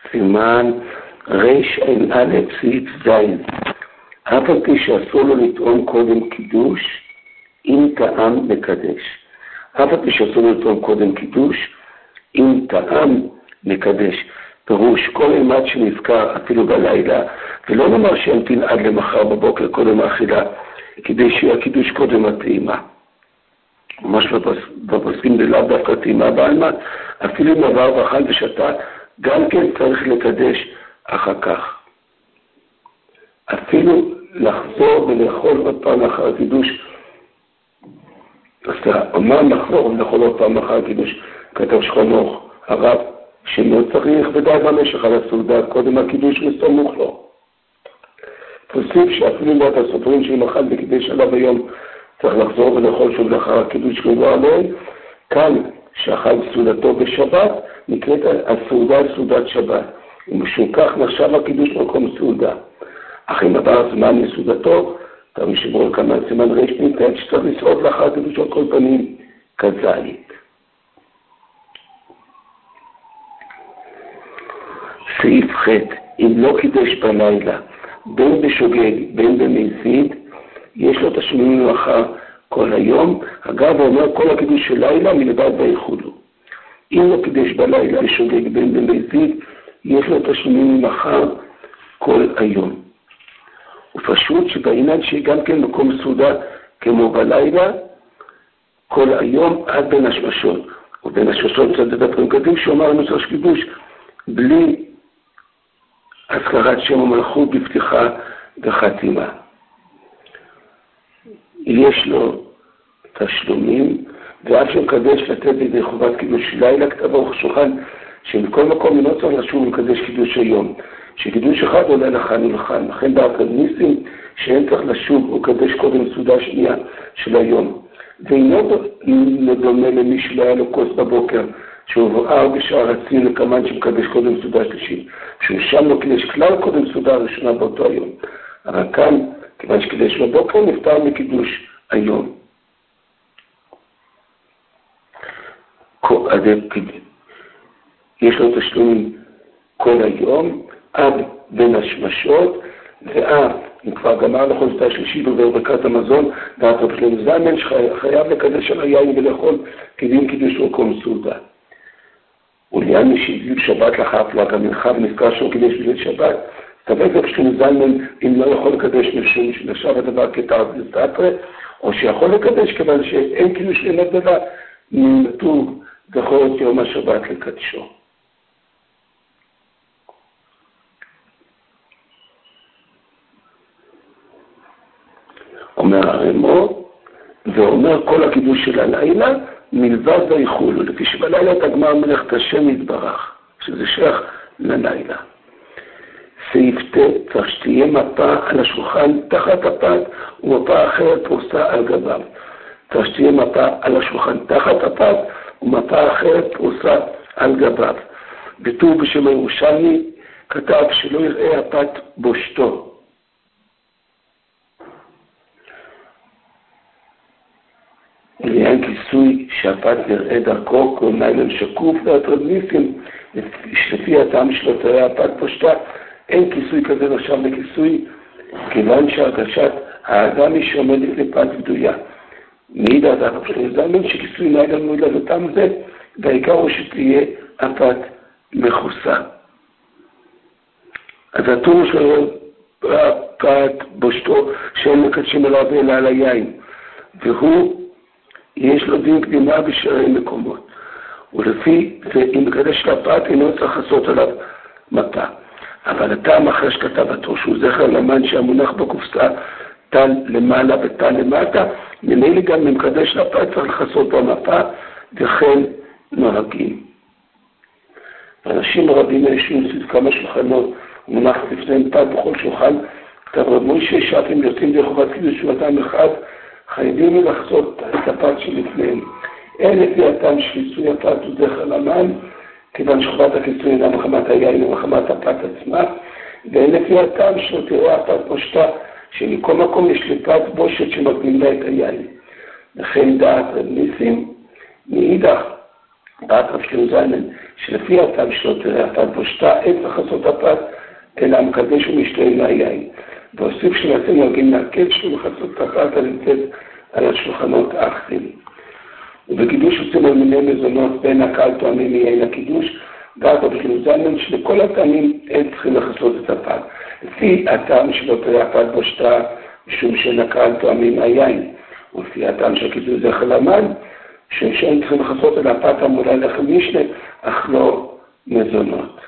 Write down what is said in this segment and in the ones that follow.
סימן רע"א סעיף ז'. אף על פי שאסור לו לטעום קודם קידוש, אם טעם מקדש. אף על פי שאסור לו לטעום קודם קידוש, אם טעם מקדש. פירוש, כל אימת שנזכר אפילו בלילה, ולא נאמר שימתין עד למחר בבוקר קודם האכילה, כדי שיהיה הקידוש קודם הטעימה. ממש בפוסקים בלאו דווקא טעימה בעלמא, אפילו אם עבר ואכל ושתה, גם כן צריך לקדש אחר כך. אפילו לחזור ולאכול עוד פעם אחר הקידוש, אומנם לחזור ולאכול עוד פעם אחר הקידוש, כתב שכנוך הרב, שלא צריך ודאי במשך על הסעודה, קודם הקידוש וסמוך לו. תוסיף שאפילו אם אתה סופרים שאם אכל וקידש עליו היום, צריך לחזור ולאכול שוב לאחר הקידוש כמו עליהם. כאן, שאכל סעודתו בשבת, נקראת הסעודה סעודת שבת. ומשום כך נחשב הקידוש במקום סעודה. אך אם עבר זמן מסעודתו, תראי שברור כמה סימן רע"א שצריך לסעוד לאחר הקידוש על כל פנים כזית. סעיף ח' אם לא קידש בלילה, בין בשוגג, בין במזיד, יש לו תשלומים מחר כל היום. אגב, הוא אומר כל הקידוש של לילה מלבד ויחולו. אם לא קידש בלילה בשוגג, בין במזיד, יש לו תשלומים מחר כל היום. ופשוט שבעניין שהיא גם כן מקום סעודה כמו בלילה, כל היום עד בין השמשות. ובין השמשות קצת דברים קדים שאומר נוסח קידוש, בלי הזכרת שם המלכות בפתיחה וחתימה. יש לו תשלומים, ואף שמקדש לתת בידי חובת קידוש לילה, כתב ארוך השולחן, שמכל מקום אינו צריך לשוב לקדש קידוש היום, שקידוש אחד עולה לכאן ולכאן. לכן בהרקד ניסים שאין צריך לשוב ולקדש קודם סעודה שנייה של היום. ואינו דומה למי שלא היה לו כוס בבוקר, שהוא בוער בשער הצין לכמן שמקדש קודם סעודה שלישית, שהוא שם לא קידש כלל קודם סעודה הראשונה באותו היום. אבל כאן, כיוון שקידש בבוקר, נפטר מקידוש היום. יש לו תשלומים כל היום, עד בין השמשות, ואף אם כבר גמר לכל סעודה שלישית עובר ברכת המזון, ואת רב שלמה זלמן שחייב לקדש על היין ולאכול כדין קידוש במקום סעודה. ולעניין מי שהגיעו שבת לאחר פלג המנחה ונזכר שהוא קידש בליל שבת, סתבר רב שלמה זלמן אם לא יכול לקדש משום שנחשב הדבר כתרדתא, או שיכול לקדש כיוון שאין קידוש לימד דבר, נתוב זכור את יום השבת לקדשו. אומר הרמו, ואומר כל הקידוש של הלילה, מלבד ויחולו, לפי שבלילה תגמר מלאכת השם יתברך, שזה שייך ללילה. סעיף ט' צריך שתהיה מפה על השולחן תחת הפת, ומפה אחרת פרוסה על גביו. צריך שתהיה מפה על השולחן תחת הפת, ומפה אחרת פרוסה על גביו. בטור בשם הירושלמי כתב שלא יראה הפת בושתו. לעניין כיסוי שהפת נראה דרכו כל ניילון שקוף והטרד ניסים, לפי הטעם שלו תראה הפת פושטה, אין כיסוי כזה נחשב לכיסוי, כיוון שהרגשת האדם היא שעומדת לפת בדויה. מעיד האדם זלמן שכיסוי ניילון מועיל לטעם זה, והעיקר הוא שתהיה הפת מכוסה. אז הטור שלו הפת בושתו שאין מקדשים עליו אלא על היין, והוא יש לו דין קדימה בשארי מקומות. ולפי זה, אם מקדש לפת, אינו צריך לעשות עליו מפה. אבל הטעם אחרי שכתב הטור, שהוא זכר למן שהמונח בקופסה, טל למעלה וטל למטה, ממילא גם במקדש לפת צריך לעשות במפה, וכן נוהגים. אנשים רבים אנשים סביב כמה שולחנות, מונח לפניהם פת בכל שולחן, כתב רב מוישה שאפים יוצאים דרך חובת קידוש של אדם אחד, חייבים לחצות את הפת שלפניהם. אין לפי הטעם שכיסוי הפת הוא זכר למן, כיוון שחובת הכיסוי אינה מחמת היין או מחמת הפת עצמה, ואין לפי הטעם שלא תראה הפת פושטה, שמכל מקום יש לפת בושת שמקבילה את היין. לכן דעת רב ניסים, מאידך, בת רב שלמה זלמן, שלפי הטעם שלו תראה הפת בושתה, אין לכסות הפת, אלא המקדש ומשתה מהיין. והוסיף שמעשה נוהגים להקל שלו לכסות הפת הנמצאת על השולחנות האחרים. ובקידוש עושים על מיני מזונות בין הקהל טועמים מיין הקידוש, בת רב שלמה זלמן, שלכל הטעמים אין צריכים לכסות את הפת. לפי הטעם שלו תראה הפת בושתה, משום שאין הקהל טועמים מהיין. ולפי הטעם של קידוש זכר למן, שאין צריכים לכסות על הפת המולה לחם משנה, אך לא מזונות.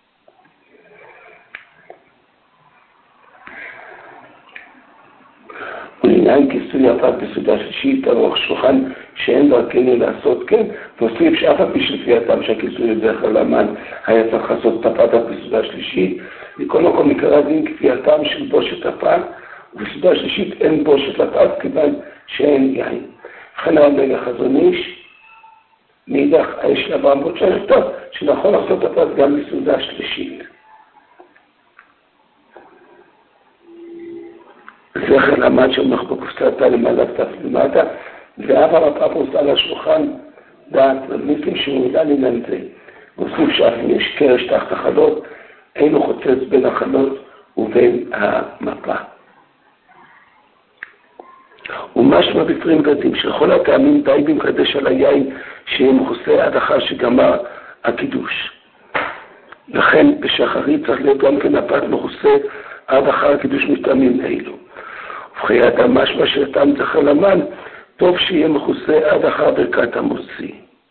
ולעניין כיסוי הפת בסעודה שלישית, ארוך שולחן שאין דרכנו לעשות כן, והוסיף שאף על פי שלפי הטעם של כיסוי זכר למן, היה צריך לעשות את הפת בסעודה שלישית, מכל מקום עיקר הדין כפי הטעם של בושת הפת, ובסעודה שלישית אין בושת לפת כיוון שאין יין. וכן המלך חזון איש, מאידך האש לאברהם בו טוב, שנכון לעשות הפת גם בסעודה שלישית. זכר למד שמח בקופסתה למעלה כתף למטה, ועבר הפפוס על השולחן דעת ומיסים שמועילה לעניין זה. והוסיף שאף אם יש קרש תחת החלות, אינו חוצץ בין החלות ובין המפה. ומשמע בפרים גדים שלכל הטעמים די במקדש על היין שיהיה מכוסה עד אחר שגמר הקידוש. לכן בשחרית צריך להיות גם כן הפת מכוסה עד אחר הקידוש מטעמים אלו. ובחיי אדם משמע של טעם זכר למן, טוב שיהיה מכוסה עד אחר ברכת המוציא.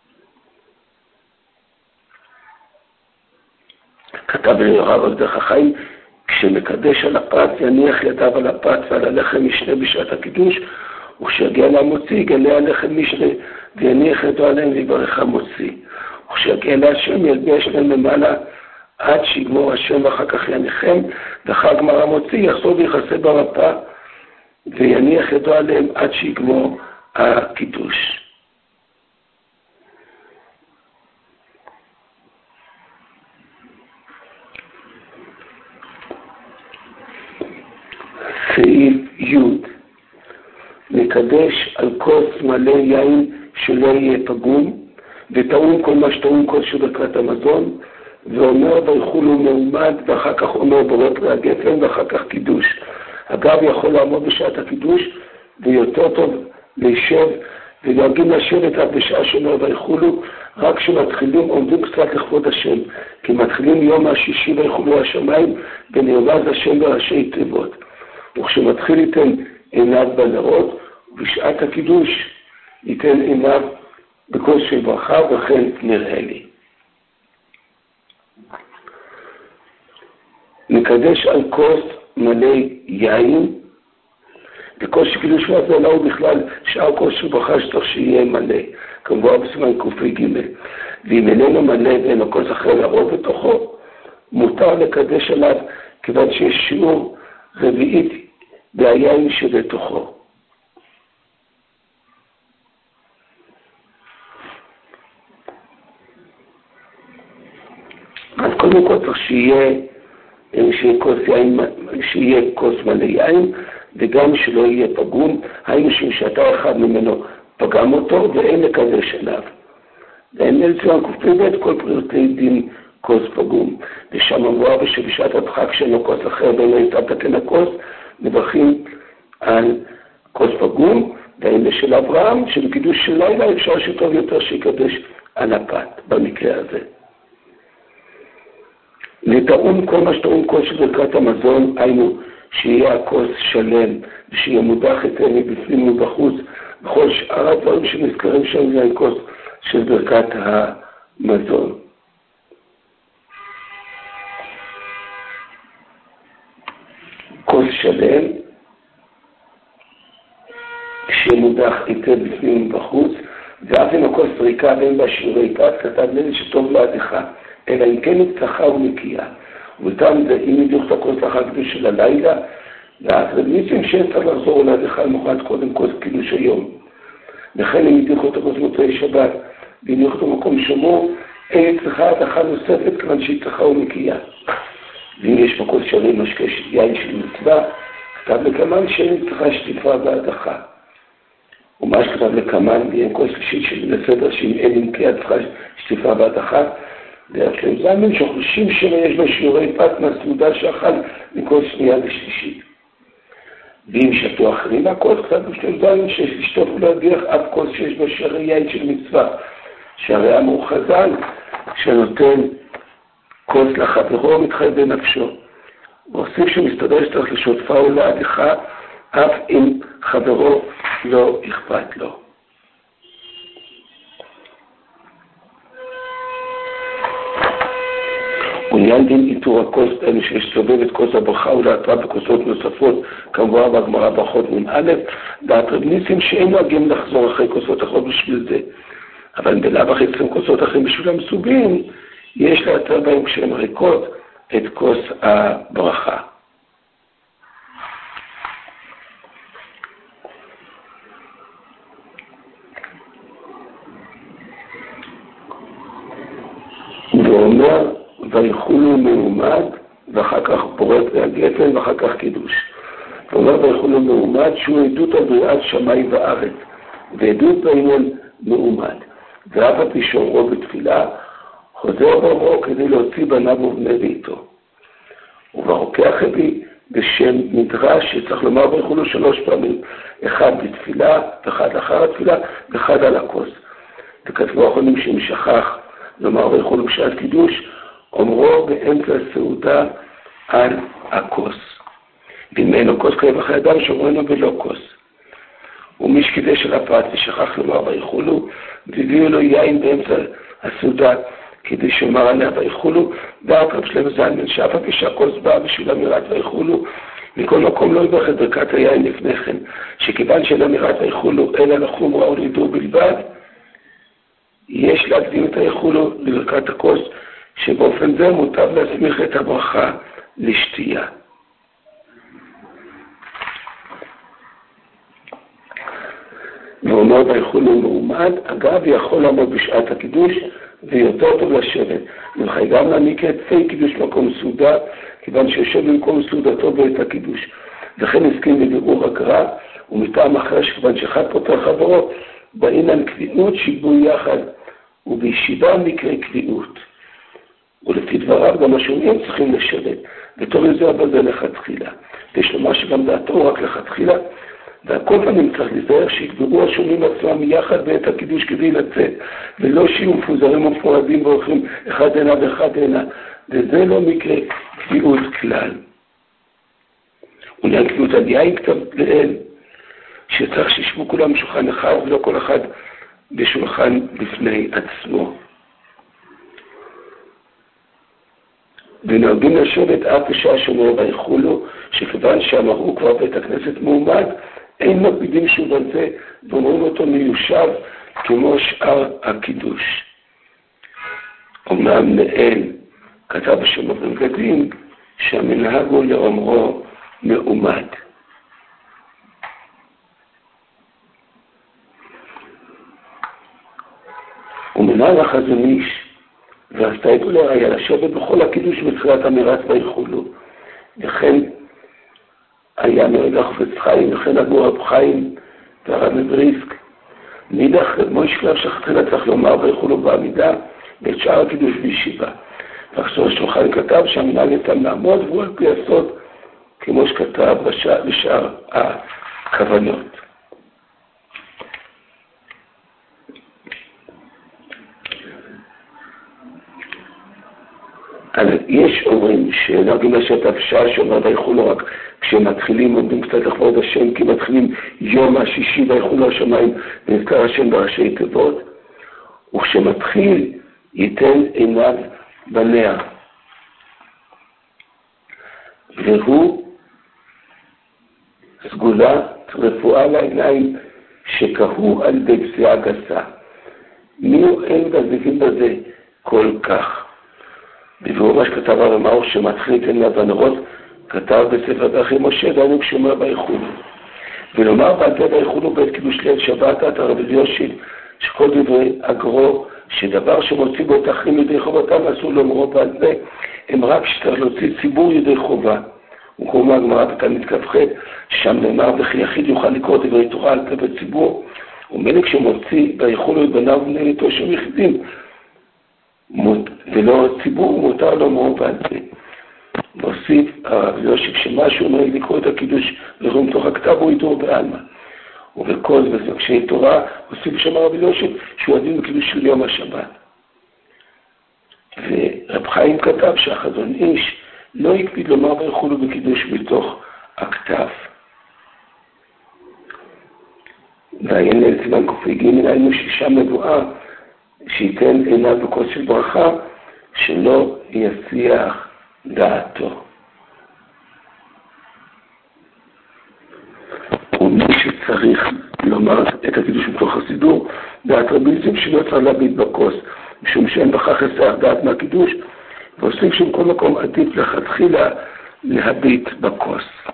כתב הרב על דרך החיים, כשמקדש על הפת יניח ידיו על הפת ועל הלחם משנה בשעת הקידוש, וכשיגיע למוציא יגלה הלחם משנה ויניח ידו עליהם ויברך המוציא. וכשיגיע להשם ילביש להם למעלה עד שיגמור השם ואחר כך יניחם, ואחר גמר המוציא יחזור ויחסה במפה ויניח ידו עליהם עד שיגמור הקידוש. סעיף י' מקדש על כוס מלא יין שלא יהיה פגום, וטעון כל מה שטעון כוס של ברכת המזון, ואומר ויכולו מעומד, ואחר כך אומר בורות והגפן, ואחר כך קידוש. אגב, יכול לעמוד בשעת הקידוש, ויותר טוב להישב, ודואגים לשבת עד בשעה שאומר ויכולו, רק כשמתחילים עומדים קצת לכבוד השם, כי מתחילים יום השישי ויכולו השמיים, ונרמז השם בראשי תיבות. וכשמתחיל ייתן עיניו בנרות, ובשעת הקידוש ייתן עיניו בכוס של ברכה, וכן נראה לי. מקדש על כוס מלא יין, וכוס של קידוש והזלה הוא בכלל שאר כוס של ברכה שצריך שיהיה מלא, כמובן בסימן ק"ג. ואם איננו מלא ואינו כוס אחר לרוב בתוכו, מותר לקדש עליו, כיוון שיש שיעור רביעית והיין שבתוכו. אז קודם כל צריך שיהיה כוס מלא יין, וגם שלא יהיה פגום, היינו שאתה אחד ממנו פגם אותו ואין לקדש עליו. ואין לציון ק"ב כל פרטי דין כוס פגום. ושם אמרה בשבשעת הדחק שאינו כוס אחר ואינו יתתקן הכוס, מברכים על כוס פגום, והאלה של אברהם, שבקידוש של לילה אפשר שטוב יותר שיקדש על הפת, במקרה הזה. לטעון כל מה שטעון כוס של ברכת המזון, היינו שיהיה הכוס שלם, ושיהיה מודח היטב מבפנים ובחוץ, בכל שאר הדברים שנזכרים שם זה הכוס של ברכת המזון. כוס שלם, שיהיה מודח היטב בפנים ובחוץ, ואף אם הכוס ריקה ואין בה שיעורי פת, כתב לי שטוב להדיחה, אלא אם כן נצחה ונקייה. ובטעם זה, אם ידיח את הכוס לאחר קידוש של הלילה, ואז רדמיצים שצריך לחזור להדיחה למוחרת קודם כוס קידוש היום. לכן אם ידיחו את הכוס מוצאי שבת, וידיחו את המקום שמור, אין צריכה הדחה נוספת כיוון שהיא צריכה ונקייה. ואם יש בכוס שרים משקה יין של מצווה, כתב לכמן שאין צריכה שטיפה והדחה. ומה שכתב לקמן, ואין כל שלישית של הסדר, שאם אין נמקי הצחה שטיפה בת אחת, דרך כלל זמן שחושים שיש בה שיעורי פת מהסעודה שאכל מכל שנייה ושלישית. ואם שתו אחרים מהכוס, כתב בשלם זמן שיש לשתות ולהדיח אף כוס שיש בה שערי יין של מצווה, שהרי אמרו חז"ל שנותן כוס לחברו מתחייב בנפשו. ועושים שמסתבר שצריך לשותפה ולהדיחה אף אם חברו לא אכפת לו. עניין דין איתור הכוס אלו שיש סובב את כוס הברכה ולהתרה בכוסות נוספות, כמובן בגמרא ברכות נ"א, דעת רב ניסים שאין נוהגים לחזור אחרי כוסות אחרות בשביל זה. אבל בלאו הכי אצלם כוסות אחרים בשביל המסוגים, יש להתר בהם כשהם ריקות את כוס הברכה. ואומר, ויחולו מעומד, ואחר כך פורט והגפן, ואחר כך קידוש. ואומר, ויחולו מעומד, שהוא עדות על בריאת שמיים וארץ, ועדות בעניין מעומד. ואף על פי שאומרו בתפילה, חוזר באומרו כדי להוציא בניו ובני ביתו. וברוקח הביא בשם מדרש שצריך לומר ויחולו 3 פעמים, אחד בתפילה, ואחד לאחר התפילה, ואחד על הכוס. וכתבו האחרונים שאם שכח לומר ויחולו בשעת קידוש, אומרו באמצע הסעודה על הכוס. ואם אין לו כוס כאב אחרי אדם, שאומרנו בלא כוס. ומי שקידש על הפת ושכח לומר ויחולו, והביאו לו יין באמצע הסעודה, כדי שאומר עליה ויחולו, דעת רב שלמה זלמן, שאף על פי שהכוס באה בשביל אמירת ויחולו, מכל מקום לא יברך את ברכת היין לפני כן, שכיוון שאין אמירת ויחולו, אלא לחומרה או לידור בלבד, יש להקדים את היחולו לברכת הכוס, שבאופן זה מוטב להסמיך את הברכה לשתייה. ואומר ויחולו מעומד, אגב יכול לעמוד בשעת הקידוש, ויותר טוב לשבת. וכי גם להעניק את פי קידוש מקום סעודה, כיוון שיושב במקום סעודתו בעת הקידוש. וכן הסכים בבירור הגר"א, ומטעם אחר שכיוון שאחד פותר חברו, בעניין קביעות שיבו יחד, ובישיבה מקרה קביעות. ולפי דבריו גם השומעים צריכים לשבת, ותור יזר בזה לכתחילה. יש לומר שגם דעתו רק לכתחילה, והכל פעמים צריך להיזהר שיקברו השומעים עצמם יחד בעת הקידוש כדי לצאת, ולא שיהיו מפוזרים ומפורדים והולכים אחד הנה ואחד הנה, וזה לא מקרה קביעות כלל. ולעניין קביעות על יין כתב לאל, שצריך שישבו כולם בשולחן אחד ולא כל אחד בשולחן בפני עצמו. ונוהגים לשבת אף בשעה שאומר ויחולו, שכיוון שאמרו כבר בית הכנסת מעומד, אין מקפידים שוב על זה, ואומרים אותו מיושב כמו שאר הקידוש. אומנם לאל כתב בשם הבגדים שהמנהג הוא לאומרו מעומד. ומנהג החזון איש ועשתה את אולי היה לשבת בכל הקידוש בתחילת אמירת ויחולו. וכן היה מרגע חפץ חיים, וכן אגור רב חיים והרב מבריסק. נידח מויש כלל שחתחילה צריך לומר ויחולו בעמידה, ואת שאר הקידוש בישיבה. ועכשיו השולחן כתב שהמנהג יתם לעמוד, והוא על פי הסוד, כמו שכתב בשאר הכוונות. אז יש אומרים שנהגים לשבת הפשעה שאומר ויחולו רק כשמתחילים עומדים קצת לכבוד השם, כי מתחילים יום השישי ויחולו השמיים ונזכר השם בראשי תיבות, וכשמתחיל ייתן עיניו בניה, והוא סגולה רפואה לעיניים שקהו על ידי פסיעה גסה. מי הוא אין בזיקים בזה כל כך? בביאור מה שכתב הרב מאור שמתחיל ייתן עיניו בנרות, כתב בספר דרכי משה, דנו כשאומר ויחולו. ולומר בעל פה ויחולו בעת קידוש ליל שבת, את הרב יושיב, שכל דברי הגרו, שדבר שמוציא בו את אחרים ידי חובתם, אסור לאומרו בעל פה, הם רק שצריך להוציא ציבור ידי חובה. הוא קורא הגמרא בתלמוד כ"ח, שם נאמר וכי יחיד יוכל לקרוא דברי תורה על פני הציבור, ומלך שמוציא ויכול להיות בניו ובני ביתו שהם יחידים, ולא ציבור מותר לו מור ועל זה. מוסיף הרב יושיק שמשהו נוהג לקרוא את הקידוש לרום תוך הכתב הוא איתו בעלמא. ובכל מבקשי תורה הוסיף שם הרב יושיק שהוא הדין בקידוש של יום השבת. ורב חיים כתב שהחזון איש לא הקפיד לומר ויכולו בקידוש בתוך הכתב. ועיין לסימן קפ"ג היינו ששם מבואה שייתן עיניו בכוס של ברכה שלא יסיח דעתו. ומי שצריך לומר את הקידוש מתוך הסידור, דעת רביניזם שלא צריך להביט בכוס, משום שאין בכך יסיח דעת מהקידוש, ועושים שם כל מקום עדיף לכתחילה להביט בכוס.